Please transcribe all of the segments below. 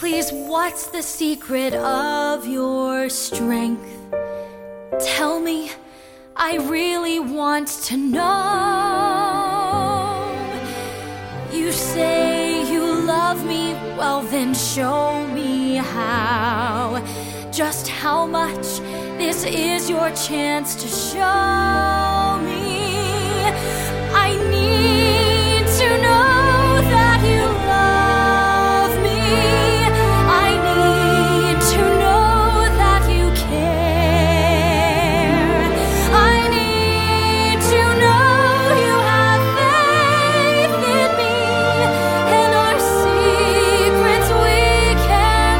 Please, what's the secret of your strength? Tell me, I really want to know. You say you love me, well then show me how. Just how much, this is your chance to show me. I need to know that you love me. I need to know that you care. I need to know you have faith in me, and our secrets we can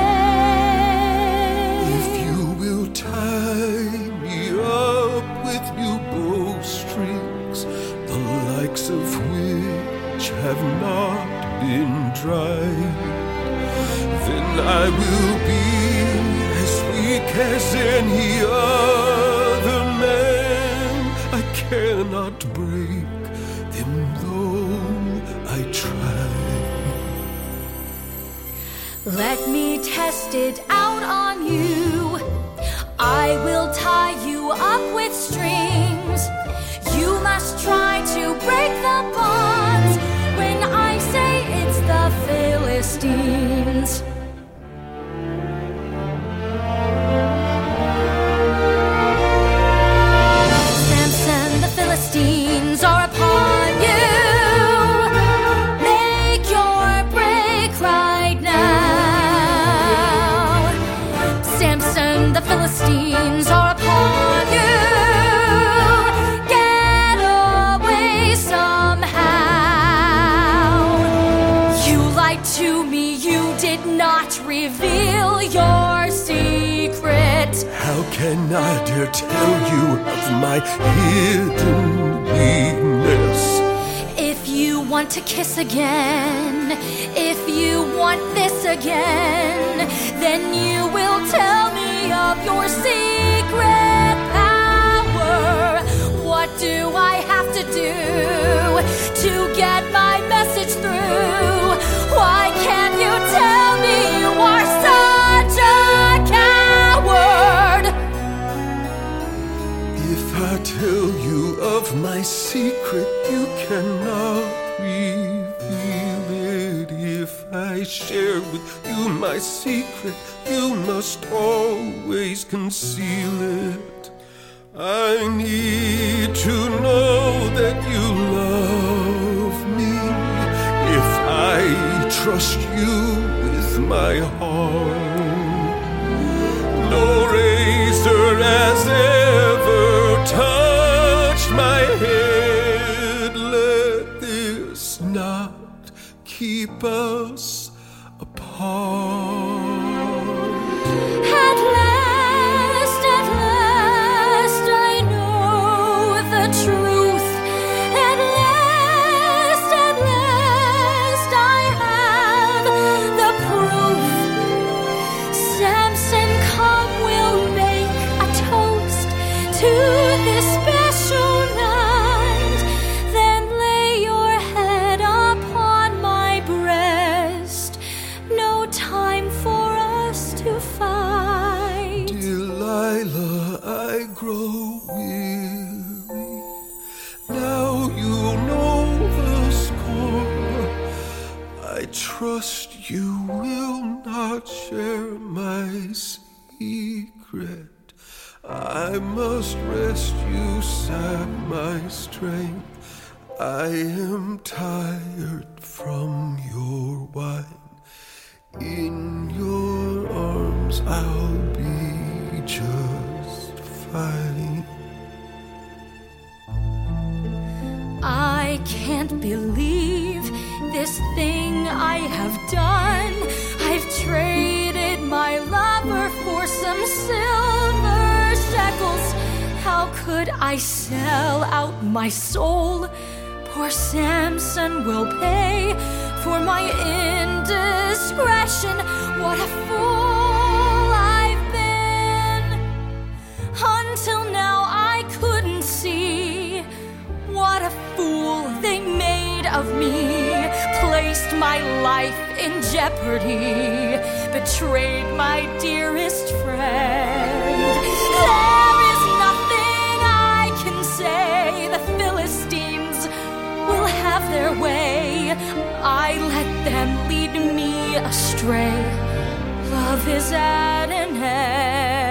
share. If you will tie me up with new bowstrings, the likes of which have not been dried, then I will be as weak as any other man. I cannot break them though I try. Let me test it out on you. I will tie you up with strings. You must try to break the bonds when I say it's the Philistines. Samson, the Philistines are upon you. Make your break right now. Samson, the Philistines are upon you. Get away somehow. You lied to me, you did not reveal your secret. How can I dare tell you of my hidden weakness? If you want to kiss again, if you want this again, then you will tell me of your secret power. What do I have to do to get my message through? Why can't you tell me you are such a coward? If I tell you of my secret, you cannot reveal it. If I share with you my secret, you must always conceal it. I need to know that you love me. If I trust you with my heart, no razor has ever touched my head. Let this not keep us apart. At last, I know the truth. At last, I have the proof. Samson, come, we'll make a toast to this special night. Then lay your head upon my breast. No time for us to fight. Delilah, I grow weary. Now you know the score. I trust you will not share my secret. I must rest, you sap my strength. I am tired from your wine. In your arms I'll be just fine. I can't believe this thing I have done. I've traded my lover for some silver shekels. How could I sell out my soul? Poor Samson will pay for my indiscretion. What a fool I've been. Until now I couldn't see what a fool they made of me. placed my life in jeopardy, betrayed my dearest friend. There is nothing I can say. The Philistines will have their way. I let them lead me astray. Love is at an end.